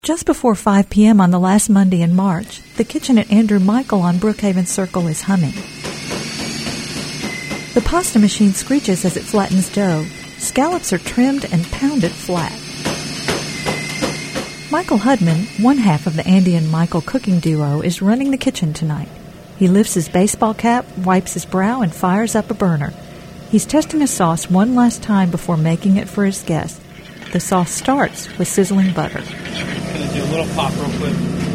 Just before 5 p.m. on the last Monday in March, the kitchen at Andrew Michael on Brookhaven Circle is humming. The pasta machine screeches as it flattens dough. Scallops are trimmed and pounded flat. Michael Hudman, one half of the Andy and Michael cooking duo, is running the kitchen tonight. He lifts his baseball cap, wipes his brow, and fires up a burner. He's testing a sauce one last time before making it for his guests. The sauce starts with sizzling butter. Gonna do a little pop real quick.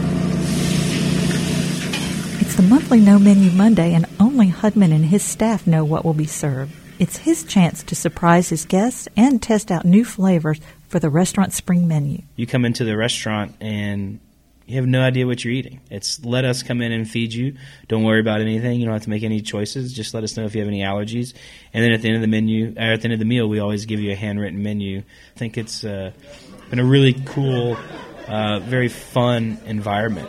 It's the monthly No Menu Monday, and only Hudman and his staff know what will be served. It's his chance to surprise his guests and test out new flavors for the restaurant's spring menu. You come into the restaurant and you have no idea what you're eating. It's let us come in and feed you. Don't worry about anything. You don't have to make any choices. Just let us know if you have any allergies. And then at the end of the menu, or at the end of the meal, we always give you a handwritten menu. I think it's been a really cool, very fun environment.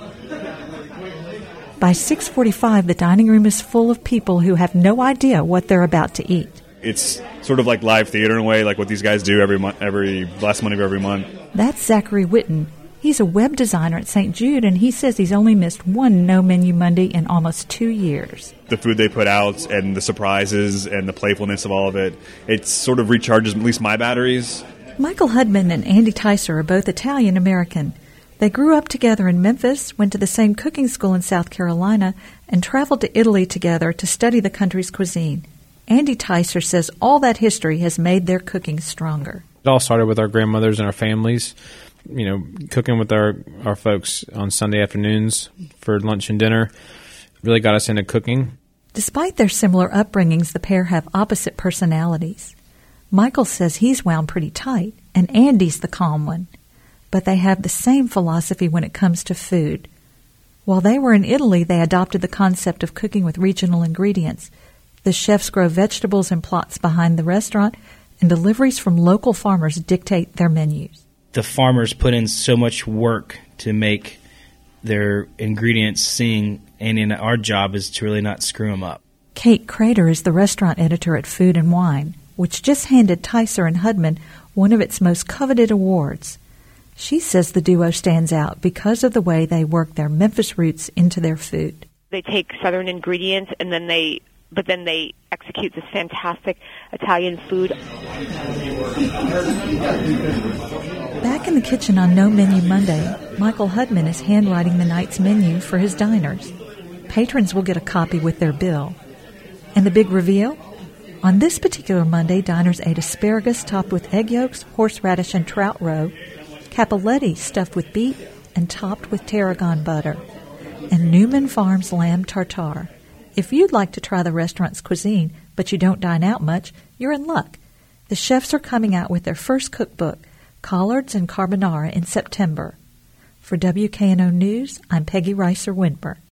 By 6:45, the dining room is full of people who have no idea what they're about to eat. It's sort of like live theater in a way, like what these guys do every last Monday of every month. That's Zachary Witten. He's a web designer at St. Jude, and he says he's only missed one No Menu Monday in almost 2 years. The food they put out and the surprises and the playfulness of all of it, it sort of recharges at least my batteries. Michael Hudman and Andy Ticer are both Italian-American. They grew up together in Memphis, went to the same cooking school in South Carolina, and traveled to Italy together to study the country's cuisine. Andy Ticer says all that history has made their cooking stronger. It all started with our grandmothers and our families, cooking with our folks on Sunday afternoons for lunch and dinner. Really got us into cooking. Despite their similar upbringings, the pair have opposite personalities. Michael says he's wound pretty tight, and Andy's the calm one. But they have the same philosophy when it comes to food. While they were in Italy, they adopted the concept of cooking with regional ingredients. The chefs grow vegetables in plots behind the restaurant, and deliveries from local farmers dictate their menus. The farmers put in so much work to make their ingredients sing, and our job is to really not screw them up. Kate Crater is the restaurant editor at Food and Wine, which just handed Ticer and Hudman one of its most coveted awards. She says the duo stands out because of the way they work their Memphis roots into their food. They take Southern ingredients and then they execute this fantastic Italian food. Back in the kitchen on No Menu Monday, Michael Hudman is handwriting the night's menu for his diners. Patrons will get a copy with their bill. And the big reveal? On this particular Monday, diners ate asparagus topped with egg yolks, horseradish, and trout roe, capelletti stuffed with beef and topped with tarragon butter, and Newman Farms lamb tartare. If you'd like to try the restaurant's cuisine, but you don't dine out much, you're in luck. The chefs are coming out with their first cookbook, Collards and Carbonara, in September. For WKNO News, I'm Peggy Reiser-Windber.